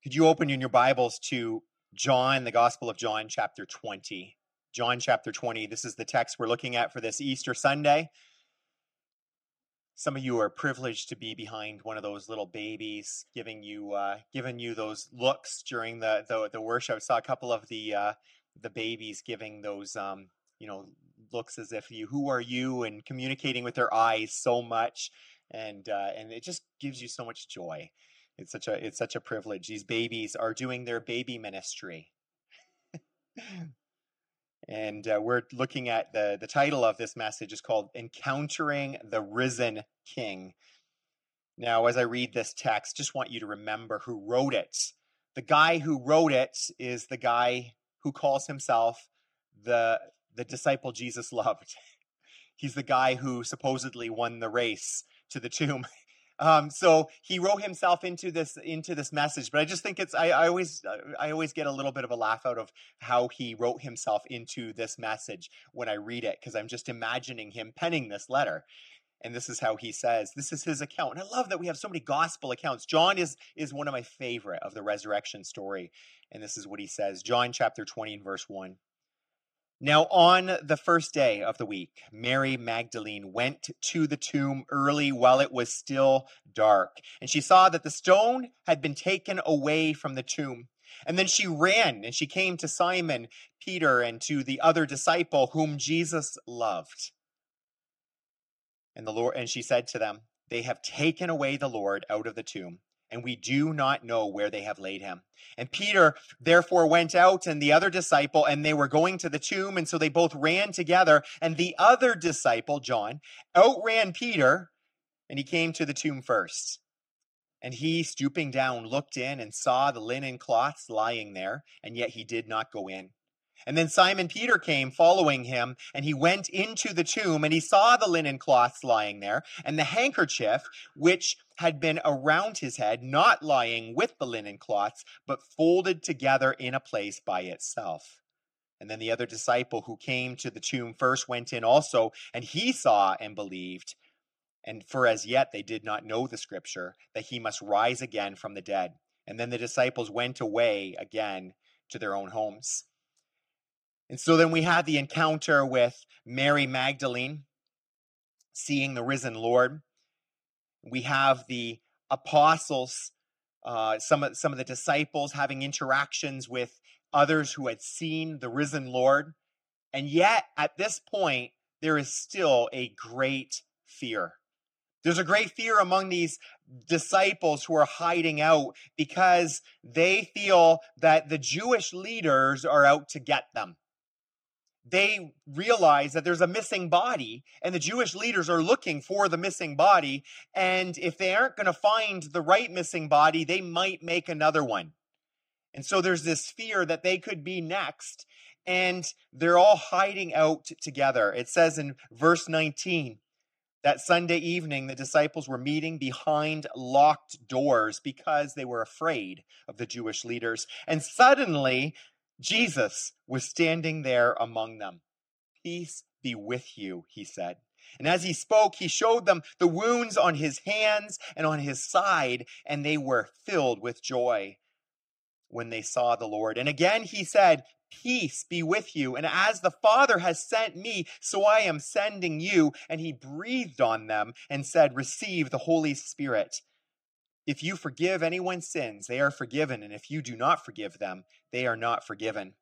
Could you open in your Bibles to John, the Gospel of John, chapter 20? John chapter 20, this is the text we're looking at for this Easter Sunday. Some of you are privileged to be behind one of those little babies, giving you those looks during the worship. I saw a couple of the babies giving those looks as if who are you, and communicating with their eyes so much, and it just gives you so much joy. It's such a privilege. These babies are doing their baby ministry. And we're looking at the title of this message is called Encountering the Risen King. Now, as I read this text, just want you to remember who wrote it. The guy who wrote it is the guy who calls himself the disciple Jesus loved. He's the guy who supposedly won the race to the tomb. So he wrote himself into this message, but I just think I always get a little bit of a laugh out of how he wrote himself into this message when I read it, because I'm just imagining him penning this letter. And this is how he says, this is his account. And I love that we have so many gospel accounts. John is one of my favorite of the resurrection story. And this is what he says, John chapter 20 and verse 1. Now, on the first day of the week, Mary Magdalene went to the tomb early while it was still dark, and she saw that the stone had been taken away from the tomb. And then she ran, and she came to Simon Peter and to the other disciple whom Jesus loved. And she said to them, "They have taken away the Lord out of the tomb, and we do not know where they have laid him." And Peter therefore went out, and the other disciple, and they were going to the tomb, and so they both ran together. And the other disciple, John, outran Peter, and he came to the tomb first. And he, stooping down, looked in and saw the linen cloths lying there, and yet he did not go in. And then Simon Peter came following him, and he went into the tomb, and he saw the linen cloths lying there, and the handkerchief which had been around his head, not lying with the linen cloths, but folded together in a place by itself. And then the other disciple who came to the tomb first went in also, and he saw and believed. And for as yet they did not know the scripture, that he must rise again from the dead. And then the disciples went away again to their own homes. And so then we have the encounter with Mary Magdalene, seeing the risen Lord. We have the apostles, some of the disciples having interactions with others who had seen the risen Lord. And yet, at this point, there is still a great fear. There's a great fear among these disciples who are hiding out because they feel that the Jewish leaders are out to get them. They realize that there's a missing body, and the Jewish leaders are looking for the missing body. And if they aren't going to find the right missing body, they might make another one. And so there's this fear that they could be next, and they're all hiding out together. It says in verse 19, that Sunday evening, the disciples were meeting behind locked doors because they were afraid of the Jewish leaders. And suddenly, Jesus was standing there among them. "Peace be with you," he said. And as he spoke, he showed them the wounds on his hands and on his side, and they were filled with joy when they saw the Lord. And again he said, "Peace be with you. And as the Father has sent me, so I am sending you." And he breathed on them and said, "Receive the Holy Spirit. If you forgive anyone's sins, they are forgiven. And if you do not forgive them, they are not forgiven."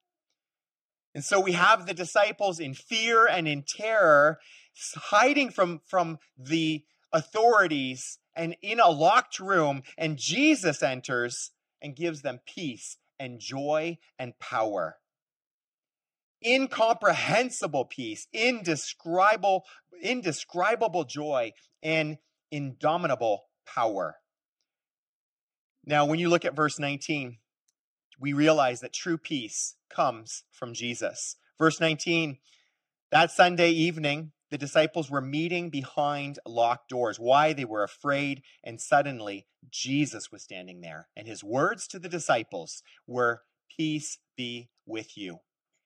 And so we have the disciples in fear and in terror, hiding from the authorities and in a locked room. And Jesus enters and gives them peace and joy and power. Incomprehensible peace, indescribable joy, and indomitable power. Now, when you look at verse 19, we realize that true peace comes from Jesus. Verse 19, that Sunday evening, the disciples were meeting behind locked doors. Why? They were afraid, and suddenly Jesus was standing there. And his words to the disciples were, "Peace be with you."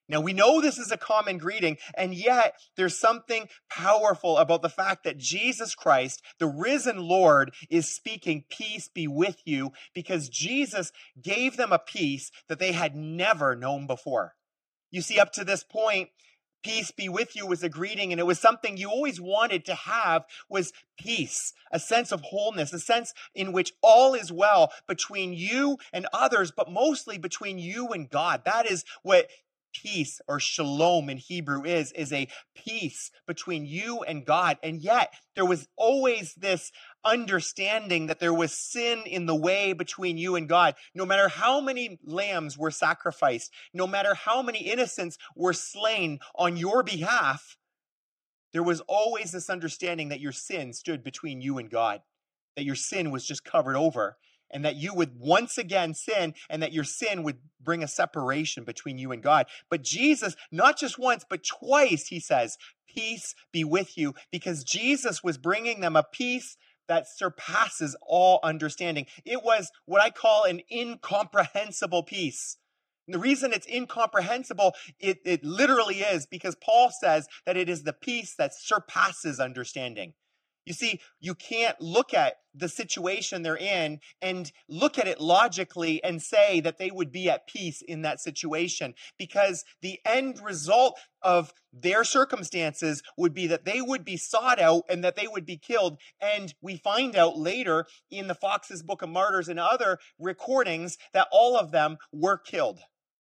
Now, we know this is a common greeting, and yet there's something powerful about the fact that Jesus Christ, the risen Lord, is speaking, peace be with you, because Jesus gave them a peace that they had never known before. You see, up to this point, peace be with you was a greeting, and it was something you always wanted to have, was peace, a sense of wholeness, a sense in which all is well between you and others, but mostly between you and God. That is what peace, or shalom in Hebrew, is a peace between you and God. And yet there was always this understanding that there was sin in the way between you and God. No matter how many lambs were sacrificed, no matter how many innocents were slain on your behalf, there was always this understanding that your sin stood between you and God, that your sin was just covered over, and that you would once again sin, and that your sin would bring a separation between you and God. But Jesus, not just once, but twice, he says, peace be with you, because Jesus was bringing them a peace that surpasses all understanding. It was what I call an incomprehensible peace. And the reason it's incomprehensible, it literally is because Paul says that it is the peace that surpasses understanding. You see, you can't look at the situation they're in and look at it logically and say that they would be at peace in that situation, because the end result of their circumstances would be that they would be sought out and that they would be killed. And we find out later in the Fox's Book of Martyrs and other recordings that all of them were killed.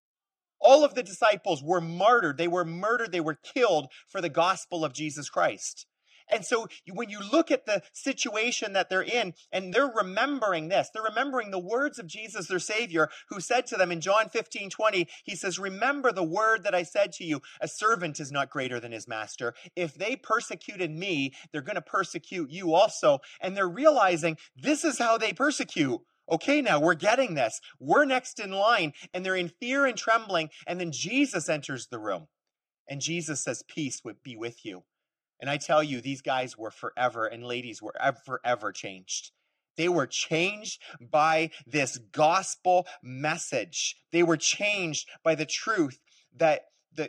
All of the disciples were martyred. They were murdered. They were killed for the gospel of Jesus Christ. And so when you look at the situation that they're in, and they're remembering this, they're remembering the words of Jesus, their Savior, who said to them in John 15:20, he says, remember the word that I said to you, a servant is not greater than his master. If they persecuted me, they're going to persecute you also. And they're realizing this is how they persecute. Okay, now we're getting this. We're next in line, and they're in fear and trembling. And then Jesus enters the room, and Jesus says, peace would be with you. And I tell you, these guys were forever, and ladies were forever changed. They were changed by this gospel message. They were changed by the truth that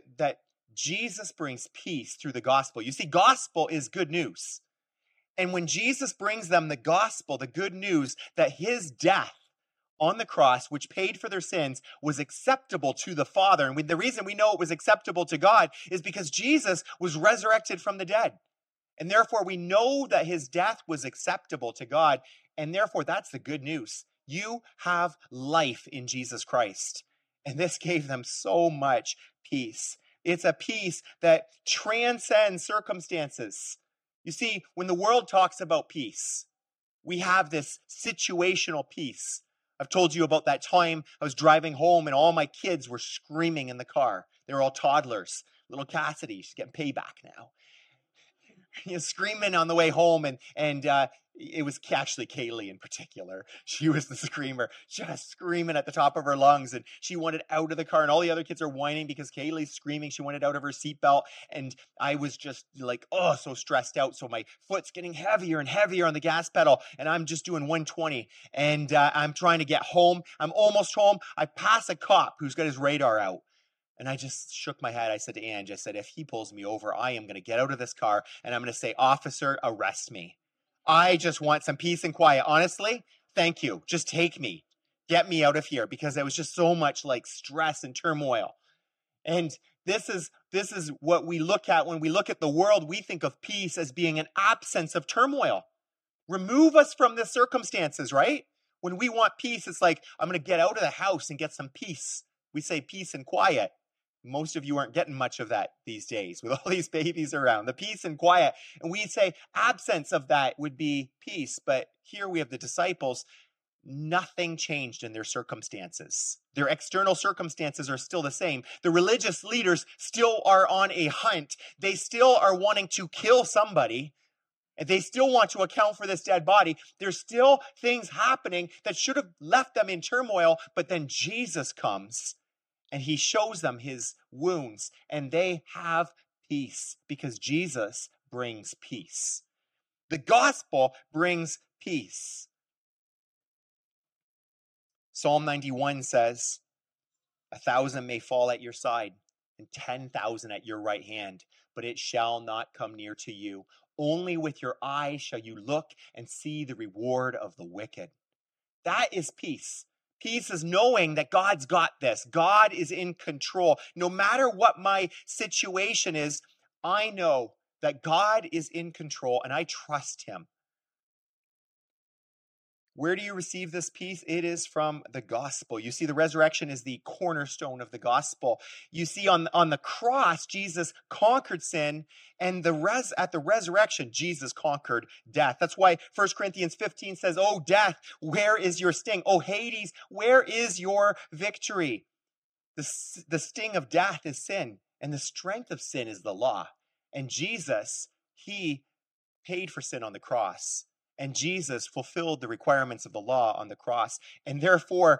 Jesus brings peace through the gospel. You see, gospel is good news. And when Jesus brings them the gospel, the good news that his death on the cross, which paid for their sins, was acceptable to the Father. And the reason we know it was acceptable to God is because Jesus was resurrected from the dead. And therefore, we know that his death was acceptable to God. And therefore, that's the good news. You have life in Jesus Christ. And this gave them so much peace. It's a peace that transcends circumstances. You see, when the world talks about peace, we have this situational peace. I've told you about that time I was driving home and all my kids were screaming in the car. They were all toddlers. Little Cassidy, she's getting payback now. Screaming on the way home, and it was actually Kaylee in particular. She was the screamer, just screaming at the top of her lungs, and she wanted out of the car, and all the other kids are whining because Kaylee's screaming. She wanted out of her seatbelt, and I was just like, oh, so stressed out. So my foot's getting heavier and heavier on the gas pedal, and I'm just doing 120, and I'm trying to get home. I'm almost home. I pass a cop who's got his radar out. And I just shook my head. I said to Ange, I said, if he pulls me over, I am going to get out of this car and I'm going to say, officer, arrest me. I just want some peace and quiet. Honestly, thank you. Just take me. Get me out of here, because there was just so much like stress and turmoil. And this is what we look at when we look at the world. We think of peace as being an absence of turmoil. Remove us from the circumstances, right? When we want peace, it's like, I'm going to get out of the house and get some peace. We say peace and quiet. Most of you aren't getting much of that these days with all these babies around. The peace and quiet. And we say absence of that would be peace. But here we have the disciples. Nothing changed in their circumstances. Their external circumstances are still the same. The religious leaders still are on a hunt. They still are wanting to kill somebody. And they still want to account for this dead body. There's still things happening that should have left them in turmoil. But then Jesus comes and he shows them his wounds, and they have peace because Jesus brings peace. The gospel brings peace. Psalm 91 says, 1,000 may fall at your side, and 10,000 at your right hand, but it shall not come near to you. Only with your eyes shall you look and see the reward of the wicked. That is peace. Peace is knowing that God's got this. God is in control. No matter what my situation is, I know that God is in control and I trust him. Where do you receive this peace? It is from the gospel. You see, the resurrection is the cornerstone of the gospel. You see, on the cross, Jesus conquered sin, and at the resurrection, Jesus conquered death. That's why 1 Corinthians 15 says, "Oh, death, where is your sting? Oh, Hades, where is your victory?" The sting of death is sin, and the strength of sin is the law. And Jesus, he paid for sin on the cross. And Jesus fulfilled the requirements of the law on the cross. And therefore,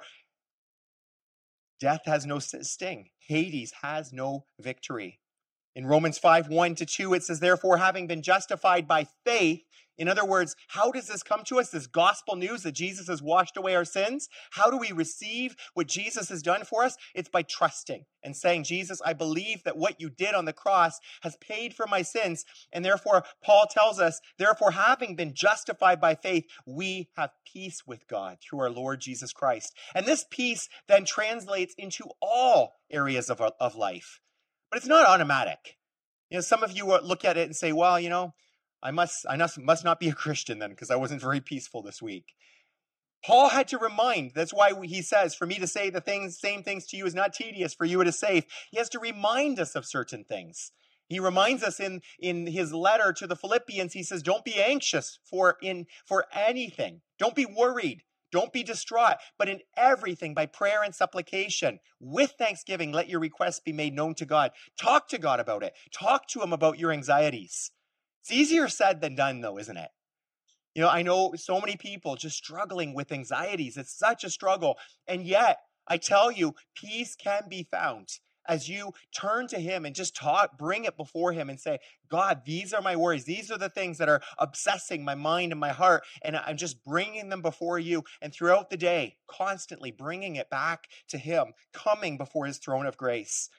death has no sting. Hades has no victory. In Romans 5:1-2, it says, "Therefore, having been justified by faith," in other words, how does this come to us? This gospel news that Jesus has washed away our sins. How do we receive what Jesus has done for us? It's by trusting and saying, "Jesus, I believe that what you did on the cross has paid for my sins." And therefore, Paul tells us, "Therefore, having been justified by faith, we have peace with God through our Lord Jesus Christ." And this peace then translates into all areas of life. But it's not automatic. Some of you look at it and say, "Well, I must not be a Christian then, because I wasn't very peaceful this week." Paul had to remind, that's why he says, "For me to say the same things to you is not tedious, for you it is safe." He has to remind us of certain things. He reminds us in his letter to the Philippians, he says, "Don't be anxious for anything. Don't be worried. Don't be distraught, but in everything by prayer and supplication, with thanksgiving, let your requests be made known to God." Talk to God about it. Talk to him about your anxieties. It's easier said than done, though, isn't it? I know so many people just struggling with anxieties. It's such a struggle. And yet, I tell you, peace can be found as you turn to him and just bring it before him and say, "God, these are my worries. These are the things that are obsessing my mind and my heart. And I'm just bringing them before you." And throughout the day, constantly bringing it back to him, coming before his throne of grace.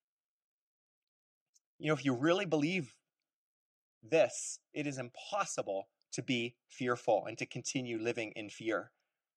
If you really believe this, it is impossible to be fearful and to continue living in fear.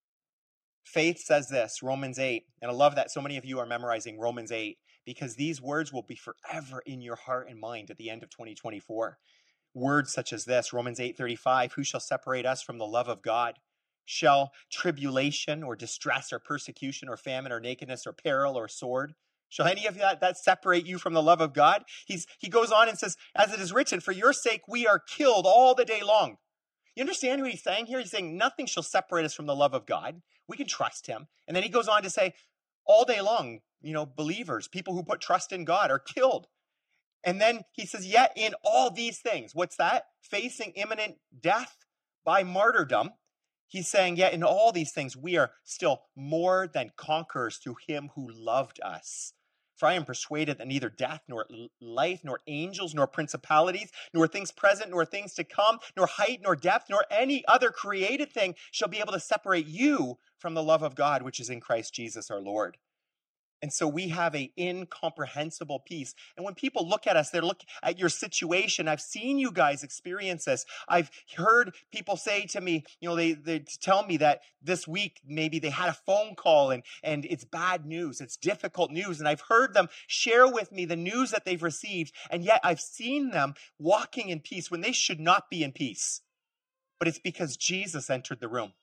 Faith says this, Romans 8, and I love that so many of you are memorizing Romans 8, because these words will be forever in your heart and mind at the end of 2024. Words such as this, Romans 8:35, "Who shall separate us from the love of God? Shall tribulation or distress or persecution or famine or nakedness or peril or sword? Shall any of that separate you from the love of God?" He goes on and says, "As it is written, for your sake we are killed all the day long." You understand what he's saying here? He's saying nothing shall separate us from the love of God. We can trust him. And then he goes on to say, all day long, believers, people who put trust in God, are killed. And then he says, "Yet in all these things," what's that? Facing imminent death by martyrdom. He's saying, "Yet in all these things, we are still more than conquerors through him who loved us. For I am persuaded that neither death, nor life, nor angels, nor principalities, nor things present, nor things to come, nor height, nor depth, nor any other created thing shall be able to separate you from the love of God, which is in Christ Jesus our Lord." And so we have an incomprehensible peace. And when people look at us, they look at your situation. I've seen you guys experience this. I've heard people say to me, they tell me that this week maybe they had a phone call and it's bad news. It's difficult news. And I've heard them share with me the news that they've received. And yet I've seen them walking in peace when they should not be in peace. But it's because Jesus entered the room.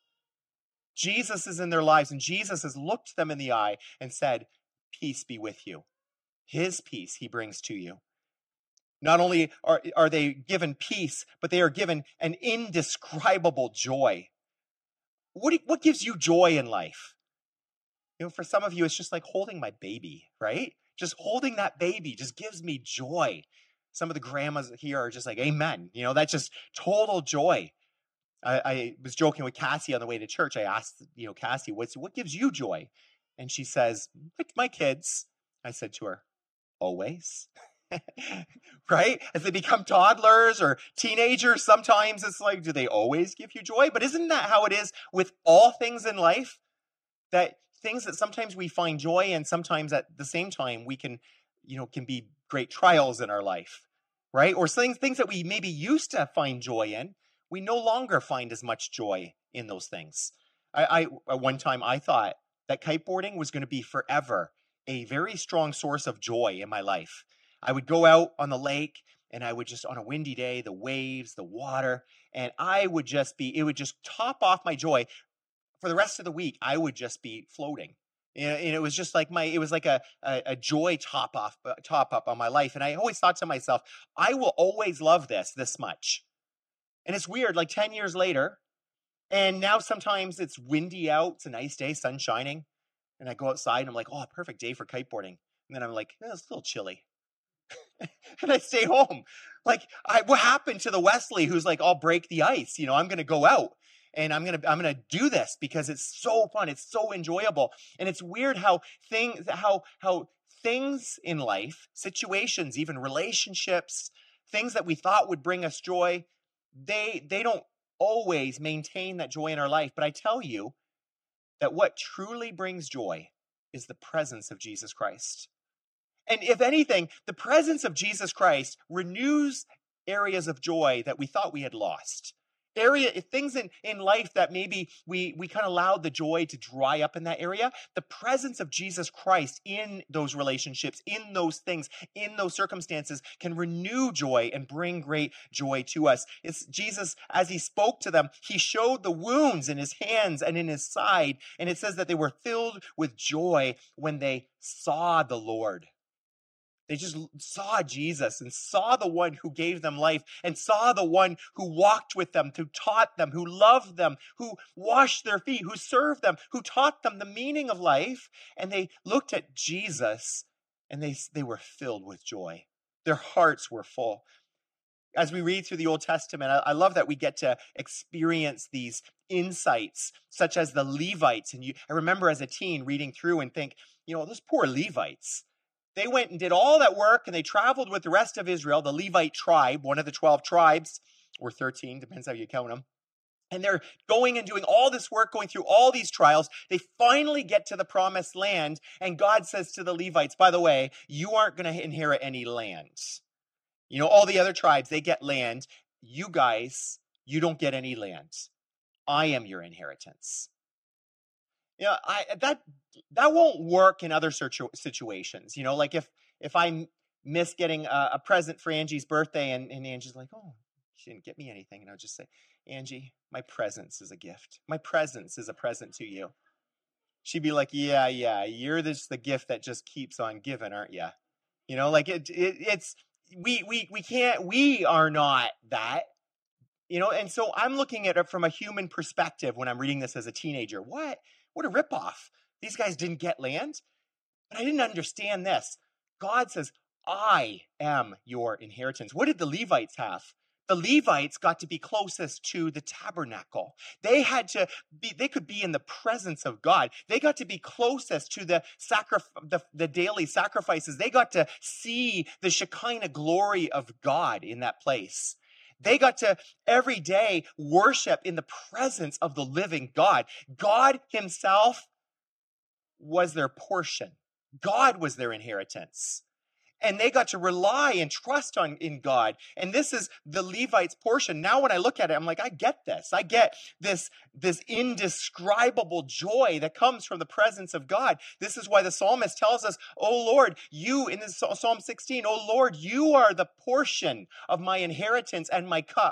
Jesus is in their lives, and Jesus has looked them in the eye and said, "Peace be with you." His peace he brings to you. Not only are they given peace, but they are given an indescribable joy. What gives you joy in life? For some of you, it's just like holding my baby, right? Just holding that baby just gives me joy. Some of the grandmas here are just like, amen. That's just total joy. I was joking with Cassie on the way to church. I asked, Cassie, what gives you joy? And she says, my kids. I said to her, always. Right? As they become toddlers or teenagers, sometimes it's like, do they always give you joy? But isn't that how it is with all things in life? That things that sometimes we find joy in, sometimes at the same time we can, can be great trials in our life, right? Or things that we maybe used to find joy in, we no longer find as much joy in those things. At one time I thought that kiteboarding was going to be forever a very strong source of joy in my life. I would go out on the lake and I would just, on a windy day, the waves, the water, and it would just top off my joy. For the rest of the week, I would just be floating. And it was just like it was like a joy top up on my life. And I always thought to myself, I will always love this much. And it's weird, like 10 years later, and now sometimes it's windy out, it's a nice day, sun shining, and I go outside and I'm like, oh, perfect day for kiteboarding. And then I'm like, it's a little chilly. And I stay home. Like, what happened to the Wesley who's like, I'll break the ice. I'm going to go out and I'm going to do this because it's so fun. It's so enjoyable. And it's weird how things in life, situations, even relationships, things that we thought would bring us joy, they don't always maintain that joy in our life. But I tell you that what truly brings joy is the presence of Jesus Christ. And if anything, the presence of Jesus Christ renews areas of joy that we thought we had lost. Things in life that maybe we kind of allowed the joy to dry up in that area. The presence of Jesus Christ in those relationships, in those things, in those circumstances can renew joy and bring great joy to us. It's Jesus, as he spoke to them, he showed the wounds in his hands and in his side. And it says that they were filled with joy when they saw the Lord. They just saw Jesus and saw the one who gave them life and saw the one who walked with them, who taught them, who loved them, who washed their feet, who served them, who taught them the meaning of life. And they looked at Jesus and they were filled with joy. Their hearts were full. As we read through the Old Testament, I love that we get to experience these insights, such as the Levites. And I remember as a teen reading through and think, those poor Levites. They went and did all that work, and they traveled with the rest of Israel, the Levite tribe, one of the 12 tribes, or 13, depends how you count them. And they're going and doing all this work, going through all these trials. They finally get to the promised land, and God says to the Levites, by the way, you aren't going to inherit any land. All the other tribes, they get land. You guys, you don't get any land. I am your inheritance. That won't work in other situations. Like if I miss getting a present for Angie's birthday and Angie's like, oh, she didn't get me anything. And I'll just say, Angie, my presence is a gift. My presence is a present to you. She'd be like, yeah, you're the gift that just keeps on giving, aren't you? We are not that. And so I'm looking at it from a human perspective when I'm reading this as a teenager. What a ripoff. These guys didn't get land. But I didn't understand this. God says, I am your inheritance. What did the Levites have? The Levites got to be closest to the tabernacle. They could be in the presence of God. They got to be closest to the daily sacrifices. They got to see the Shekinah glory of God in that place. They got to every day worship in the presence of the living God. God himself was their portion. God was their inheritance. And they got to rely and trust in God. And this is the Levites' portion. Now when I look at it, I'm like, I get this. I get this indescribable joy that comes from the presence of God. This is why the psalmist tells us, oh Lord, you, in this Psalm 16, oh Lord, you are the portion of my inheritance and my cup.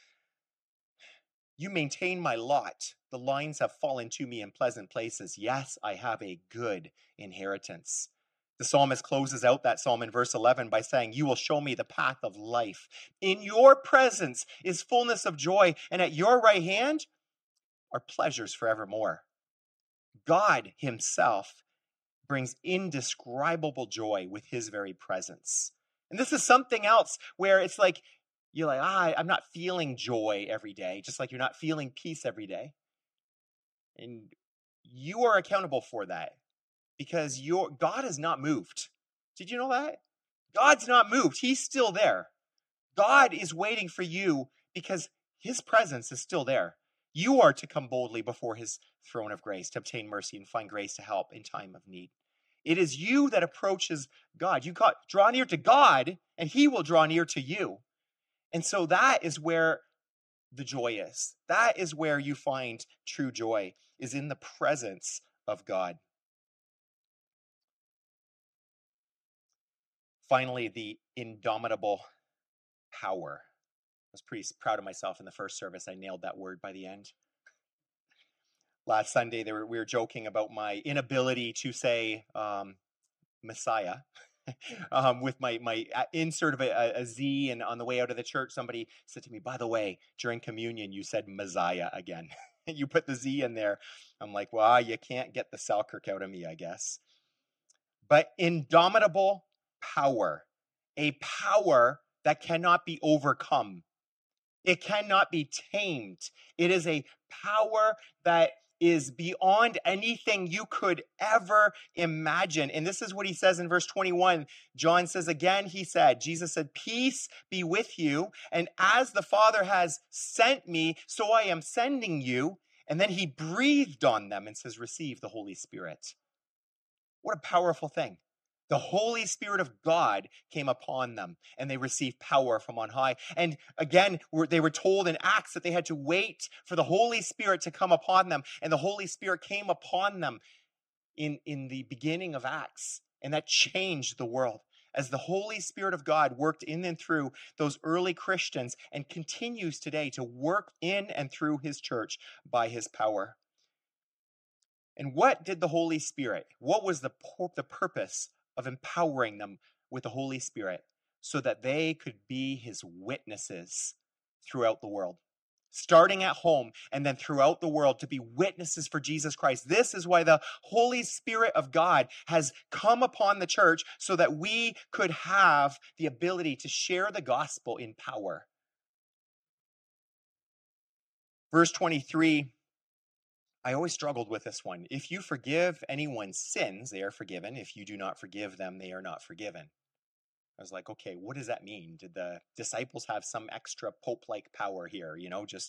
You maintain my lot. The lines have fallen to me in pleasant places. Yes, I have a good inheritance. The psalmist closes out that psalm in verse 11 by saying, you will show me the path of life. In your presence is fullness of joy, and at your right hand are pleasures forevermore. God himself brings indescribable joy with his very presence. And this is something else where it's like, you're like, I'm not feeling joy every day, just like you're not feeling peace every day. And you are accountable for that. Because God is not moved. Did you know that? God's not moved. He's still there. God is waiting for you because his presence is still there. You are to come boldly before his throne of grace to obtain mercy and find grace to help in time of need. It is you that approaches God. Draw near to God, and he will draw near to you. And so that is where the joy is. That is where you find true joy, is in the presence of God. Finally, the indomitable power. I was pretty proud of myself in the first service. I nailed that word by the end. Last Sunday, we were joking about my inability to say Messiah. With my insert of a Z, and on the way out of the church, somebody said to me, by the way, during communion, you said Messiah again. You put the Z in there. I'm like, well, you can't get the Selkirk out of me, I guess. But indomitable power, a power that cannot be overcome. It cannot be tamed. It is a power that is beyond anything you could ever imagine. And this is what he says in verse 21. John says again, Jesus said, peace be with you. And as the Father has sent me, so I am sending you. And then he breathed on them and says, receive the Holy Spirit. What a powerful thing. The Holy Spirit of God came upon them, and they received power from on high. And again, they were told in Acts that they had to wait for the Holy Spirit to come upon them. And the Holy Spirit came upon them in the beginning of Acts. And that changed the world as the Holy Spirit of God worked in and through those early Christians and continues today to work in and through his church by his power. And what did the Holy Spirit, what was the purpose of empowering them with the Holy Spirit so that they could be his witnesses throughout the world? Starting at home and then throughout the world to be witnesses for Jesus Christ. This is why the Holy Spirit of God has come upon the church so that we could have the ability to share the gospel in power. Verse 23, I always struggled with this one. If you forgive anyone's sins, they are forgiven. If you do not forgive them, they are not forgiven. I was like, okay, what does that mean? Did the disciples have some extra Pope-like power here?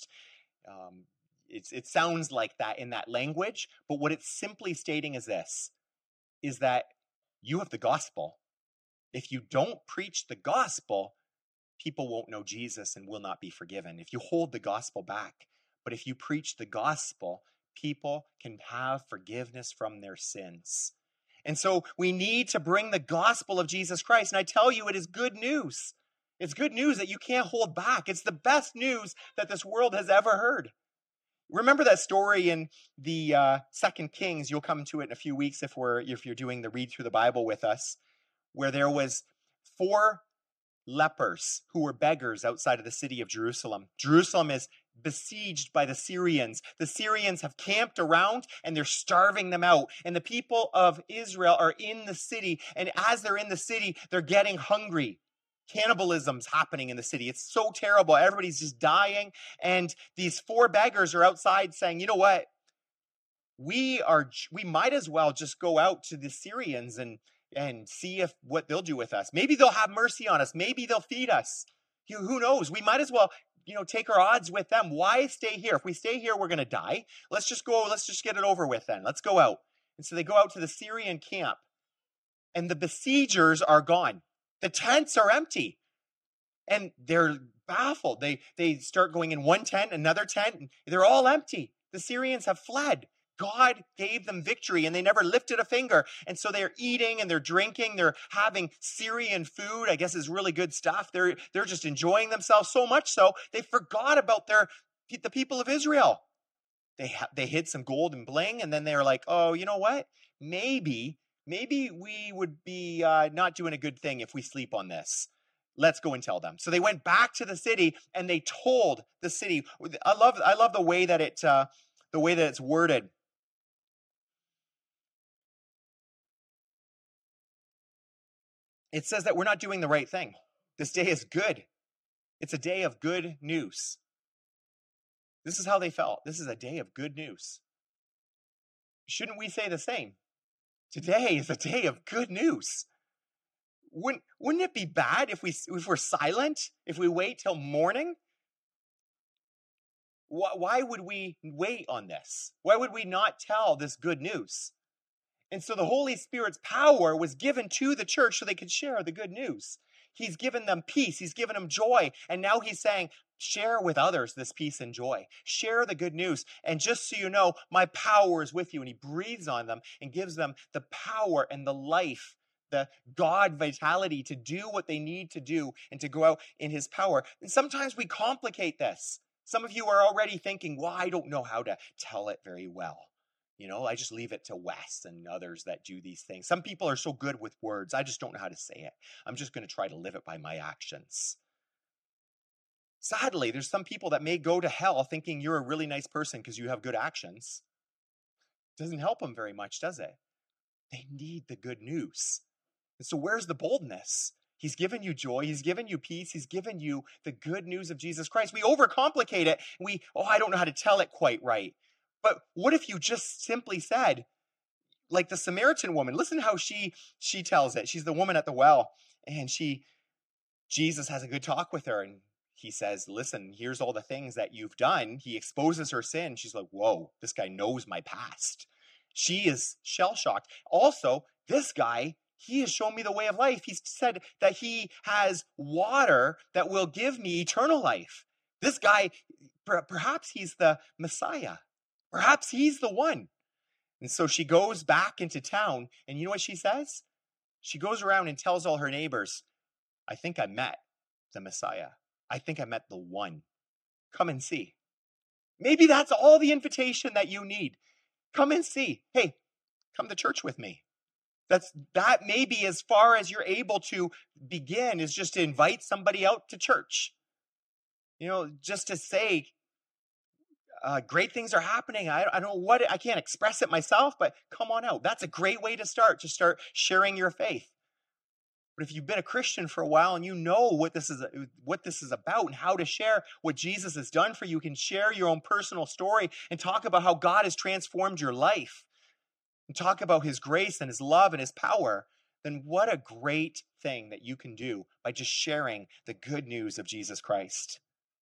It sounds like that in that language, but what it's simply stating is this, is that you have the gospel. If you don't preach the gospel, people won't know Jesus and will not be forgiven. If you hold the gospel back, but if you preach the gospel, people can have forgiveness from their sins. And so we need to bring the gospel of Jesus Christ. And I tell you, it is good news. It's good news that you can't hold back. It's the best news that this world has ever heard. Remember that story in the 2 Kings? You'll come to it in a few weeks if you're doing the read through the Bible with us, where there was 4 lepers who were beggars outside of the city of Jerusalem. Jerusalem is besieged by the Syrians. The Syrians have camped around and they're starving them out. And the people of Israel are in the city. And as they're in the city, they're getting hungry. Cannibalism's happening in the city. It's so terrible. Everybody's just dying. And these 4 beggars are outside saying, you know what? We might as well just go out to the Syrians and see what they'll do with us. Maybe they'll have mercy on us. Maybe they'll feed us. Who knows? We might as well, take our odds with them. Why stay here? If we stay here, we're going to die. Let's just go. Let's just get it over with then. Let's go out. And so they go out to the Syrian camp, and the besiegers are gone. The tents are empty, and they're baffled. They start going in one tent, another tent, and they're all empty. The Syrians have fled. God gave them victory and they never lifted a finger. And so they're eating and they're drinking. They're having Syrian food, I guess is really good stuff. They're just enjoying themselves so much so they forgot about the people of Israel. They hid some gold and bling, and then they're like, oh, you know what? Maybe we would be not doing a good thing if we sleep on this. Let's go and tell them. So they went back to the city and they told the city. I love the way that it's worded. It says that we're not doing the right thing. This day is good. It's a day of good news. This is how they felt. This is a day of good news. Shouldn't we say the same? Today is a day of good news. Wouldn't it be bad if we're silent, if we wait till morning? Why would we wait on this? Why would we not tell this good news? And so the Holy Spirit's power was given to the church so they could share the good news. He's given them peace. He's given them joy. And now he's saying, share with others this peace and joy. Share the good news. And just so you know, my power is with you. And he breathes on them and gives them the power and the life, the God vitality to do what they need to do and to go out in his power. And sometimes we complicate this. Some of you are already thinking, well, I don't know how to tell it very well. I just leave it to Wes and others that do these things. Some people are so good with words, I just don't know how to say it. I'm just going to try to live it by my actions. Sadly, there's some people that may go to hell thinking you're a really nice person because you have good actions. Doesn't help them very much, does it? They need the good news. And so where's the boldness? He's given you joy. He's given you peace. He's given you the good news of Jesus Christ. We overcomplicate it. I don't know how to tell it quite right. But what if you just simply said, like the Samaritan woman, listen how she tells it. She's the woman at the well, and Jesus has a good talk with her, and he says, listen, here's all the things that you've done. He exposes her sin. She's like, whoa, this guy knows my past. She is shell-shocked. Also, this guy, he has shown me the way of life. He's said that he has water that will give me eternal life. This guy, perhaps he's the Messiah. Perhaps he's the one. And so she goes back into town, and you know what she says? She goes around and tells all her neighbors, I think I met the Messiah. I think I met the one. Come and see. Maybe that's all the invitation that you need. Come and see. Hey, come to church with me. That may be as far as you're able to begin, is just to invite somebody out to church. Just to say, great things are happening. I don't know what, I can't express it myself, but come on out. That's a great way to start sharing your faith. But if you've been a Christian for a while and you know what this is about and how to share what Jesus has done for you, you can share your own personal story and talk about how God has transformed your life and talk about his grace and his love and his power, then what a great thing that you can do by just sharing the good news of Jesus Christ.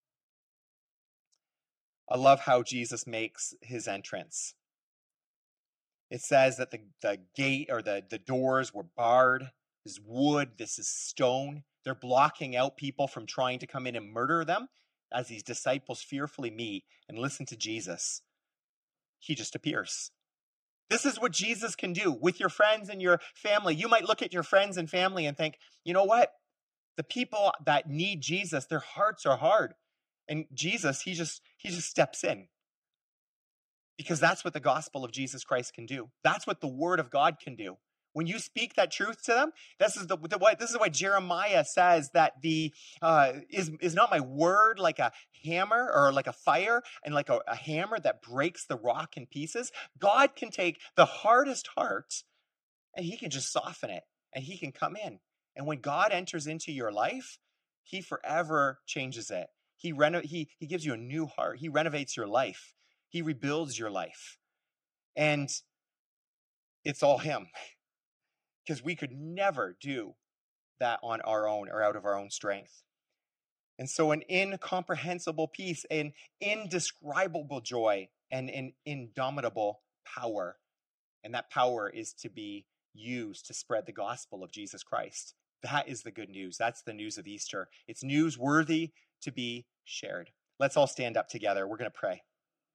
I love how Jesus makes his entrance. It says that the gate or the doors were barred. This is wood, this is stone. They're blocking out people from trying to come in and murder them as these disciples fearfully meet and listen to Jesus. He just appears. This is what Jesus can do with your friends and your family. You might look at your friends and family and think, you know what? The people that need Jesus, their hearts are hard. And Jesus, he just steps in. Because that's what the gospel of Jesus Christ can do. That's what the word of God can do. When you speak that truth to them, this is why Jeremiah says that is not my word like a hammer or like a fire and like a hammer that breaks the rock in pieces. God can take the hardest heart and he can just soften it and he can come in. And when God enters into your life, he forever changes it. He gives you a new heart. He renovates your life. He rebuilds your life. And it's all him. Because we could never do that on our own or out of our own strength. And so an incomprehensible peace, an indescribable joy, and an indomitable power. And that power is to be used to spread the gospel of Jesus Christ. That is the good news. That's the news of Easter. It's news worthy to be shared. Let's all stand up together. We're going to pray.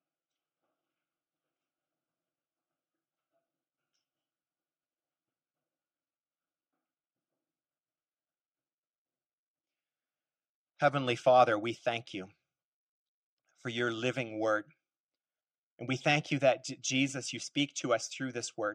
Heavenly Father, we thank you for your living word. And we thank you that, Jesus, you speak to us through this word.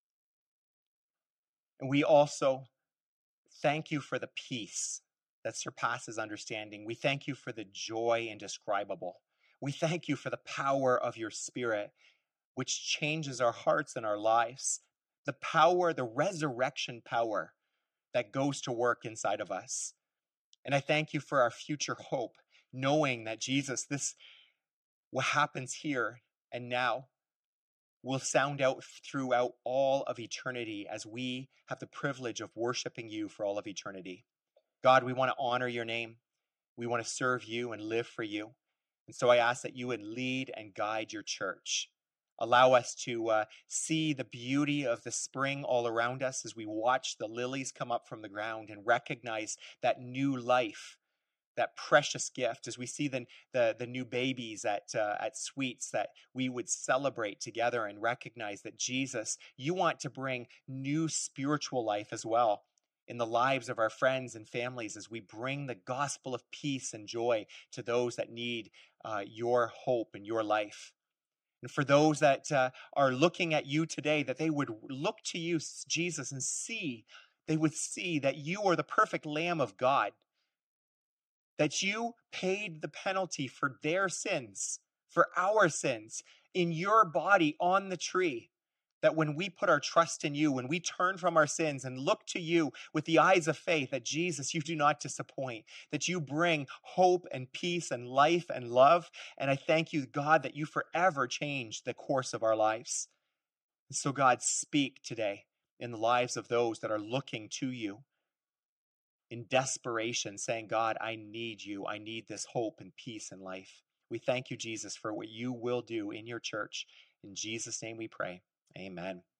And we also thank you for the peace that surpasses understanding. We thank you for the joy indescribable. We thank you for the power of your Spirit, which changes our hearts and our lives. The power, the resurrection power that goes to work inside of us. And I thank you for our future hope, knowing that, Jesus, what happens here and now will sound out throughout all of eternity as we have the privilege of worshiping you for all of eternity. God, we want to honor your name. We want to serve you and live for you. And so I ask that you would lead and guide your church. Allow us to see the beauty of the spring all around us as we watch the lilies come up from the ground and recognize that new life, that precious gift, as we see the new babies at Sweets, that we would celebrate together and recognize that Jesus, you want to bring new spiritual life as well in the lives of our friends and families as we bring the gospel of peace and joy to those that need your hope and your life. And for those that are looking at you today, that they would look to you, Jesus, and they would see that you are the perfect Lamb of God, that you paid the penalty for their sins, for our sins, in your body on the tree. That when we put our trust in you, when we turn from our sins and look to you with the eyes of faith, that Jesus, you do not disappoint, that you bring hope and peace and life and love. And I thank you, God, that you forever change the course of our lives. And so, God, speak today in the lives of those that are looking to you in desperation, saying, God, I need you. I need this hope and peace and life. We thank you, Jesus, for what you will do in your church. In Jesus' name we pray. Amen.